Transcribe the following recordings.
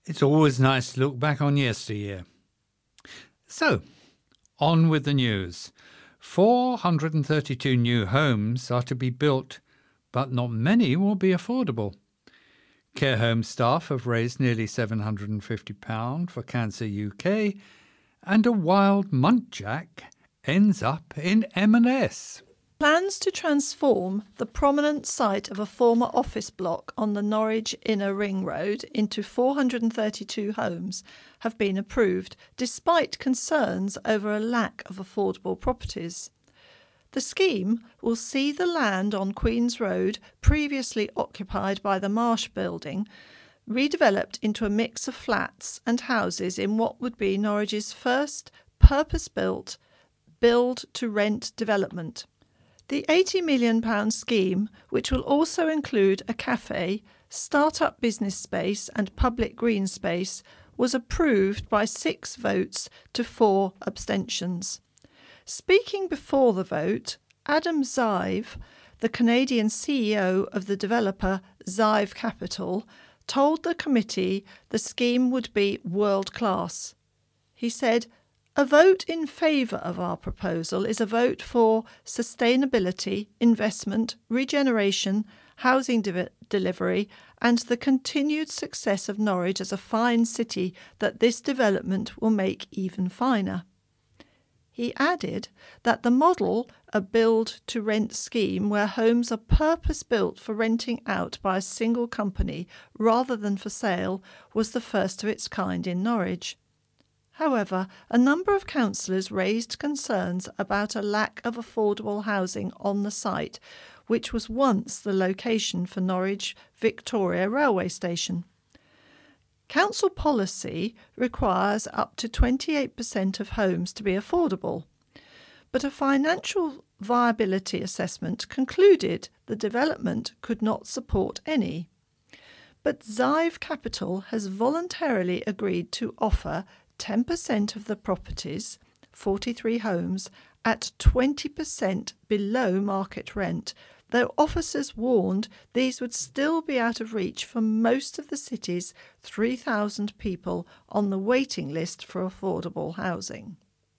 It's always nice to look back on yesteryear. So, on with the news. 432 new homes are to be built, but not many will be affordable. Care home staff have raised nearly £750 for Cancer UK, and a wild muntjac ends up in M&S. Plans to transform the prominent site of a former office block on the Norwich Inner Ring Road into 432 homes have been approved, despite concerns over a lack of affordable properties. The scheme will see the land on Queen's Road, previously occupied by the Marsh Building, redeveloped into a mix of flats and houses in what would be Norwich's first purpose-built build-to-rent development. The £80 million scheme, which will also include a cafe, start-up business space and public green space, was approved by 6 votes to 4 abstentions. Speaking before the vote, Adam Zive, the Canadian CEO of the developer Zive Capital, told the committee the scheme would be world-class. He said, "A vote in favour of our proposal is a vote for sustainability, investment, regeneration, housing delivery and the continued success of Norwich as a fine city that this development will make even finer." He added that the model, a build-to-rent scheme where homes are purpose-built for renting out by a single company rather than for sale, was the first of its kind in Norwich. However, a number of councillors raised concerns about a lack of affordable housing on the site, which was once the location for Norwich Victoria Railway Station. Council policy requires up to 28% of homes to be affordable, but a financial viability assessment concluded the development could not support any. But Zive Capital has voluntarily agreed to offer 10% of the properties, 43 homes, at 20% below market rent, though officers warned these would still be out of reach for most of the city's 3,000 people on the waiting list for affordable housing.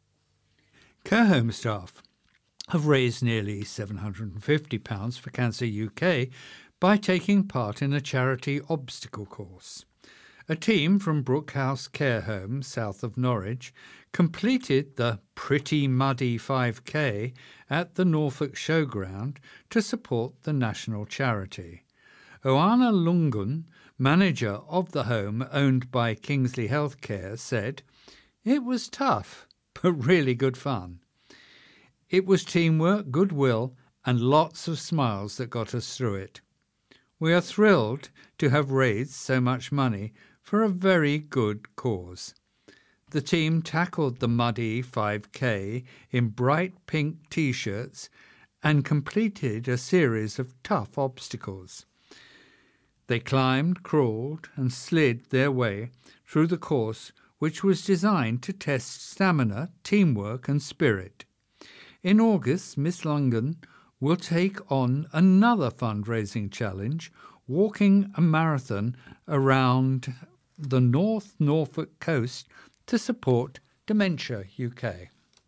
Care home staff have raised nearly £750 for Cancer UK by taking part in a charity obstacle course. A team from Brookhouse Care Home, south of Norwich, completed the Pretty Muddy 5K at the Norfolk Showground to support the national charity. Oana Lungun, manager of the home owned by Kingsley Healthcare, said, "It was tough, but really good fun. It was teamwork, goodwill, and lots of smiles that got us through it. We are thrilled to have raised so much money for a very good cause." The team tackled the muddy 5K in bright pink T-shirts and completed a series of tough obstacles. They climbed, crawled and slid their way through the course, which was designed to test stamina, teamwork and spirit. In August, Miss Lungun will take on another fundraising challenge, walking a marathon around the North Norfolk coast to support Dementia UK.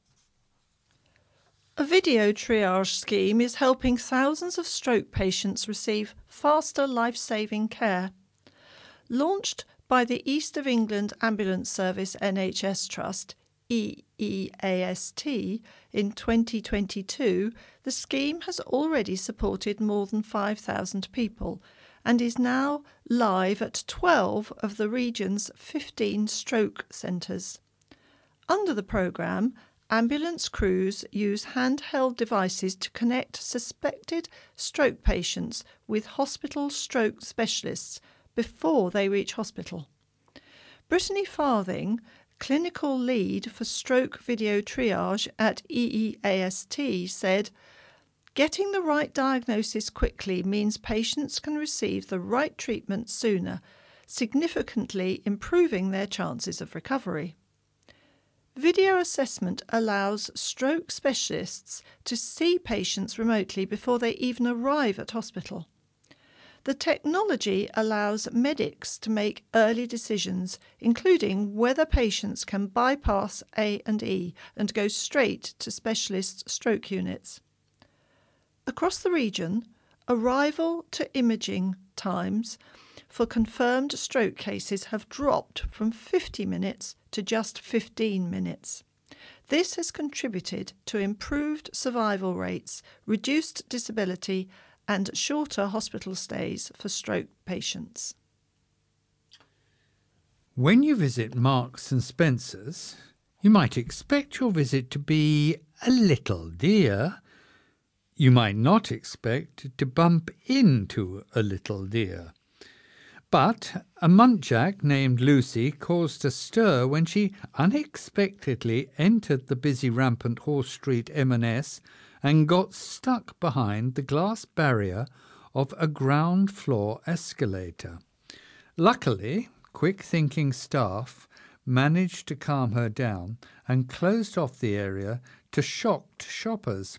A video triage scheme is helping thousands of stroke patients receive faster life-saving care. Launched by the East of England Ambulance Service NHS Trust, EEAST, in 2022, the scheme has already supported more than 5,000 people and is now live at 12 of the region's 15 stroke centres. Under the programme, ambulance crews use handheld devices to connect suspected stroke patients with hospital stroke specialists before they reach hospital. Brittany Farthing, clinical lead for stroke video triage at EEAST, said, "Getting the right diagnosis quickly means patients can receive the right treatment sooner, significantly improving their chances of recovery." Video assessment allows stroke specialists to see patients remotely before they even arrive at hospital. The technology allows medics to make early decisions, including whether patients can bypass A&E and go straight to specialist stroke units. Across the region, arrival to imaging times for confirmed stroke cases have dropped from 50 minutes to just 15 minutes. This has contributed to improved survival rates, reduced disability, and shorter hospital stays for stroke patients. When you visit Marks and Spencer's, you might expect your visit to be a little dear. You might not expect to bump into a little deer. But a muntjac named Lucy caused a stir when she unexpectedly entered the busy rampant Horse Street M&S and got stuck behind the glass barrier of a ground floor escalator. Luckily, quick-thinking staff managed to calm her down and closed off the area to shocked shoppers.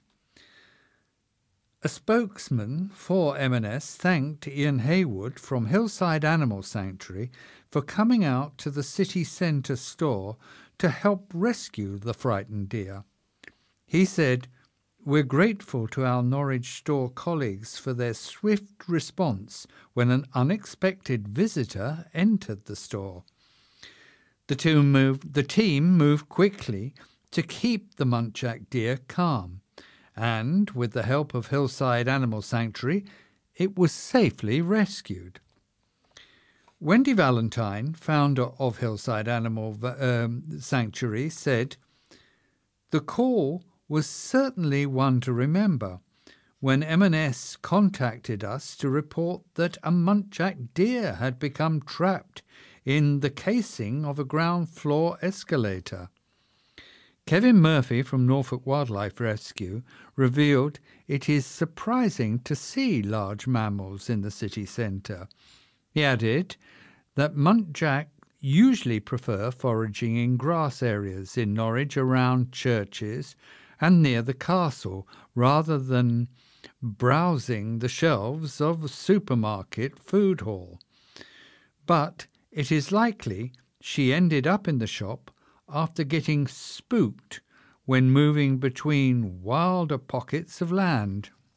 A spokesman for M&S thanked Ian Haywood from Hillside Animal Sanctuary for coming out to the city centre store to help rescue the frightened deer. He said, "We're grateful to our Norwich store colleagues for their swift response when an unexpected visitor entered the store. The team moved quickly to keep the muntjac deer calm, and with the help of Hillside Animal Sanctuary, it was safely rescued." Wendy Valentine, founder of Hillside Animal Sanctuary, said, "The call was certainly one to remember when M&S contacted us to report that a muntjac deer had become trapped in the casing of a ground floor escalator." Kevin Murphy from Norfolk Wildlife Rescue revealed it is surprising to see large mammals in the city centre. He added that muntjac usually prefer foraging in grass areas in Norwich around churches and near the castle rather than browsing the shelves of a supermarket food hall. But it is likely she ended up in the shop after getting spooked when moving between wilder pockets of land.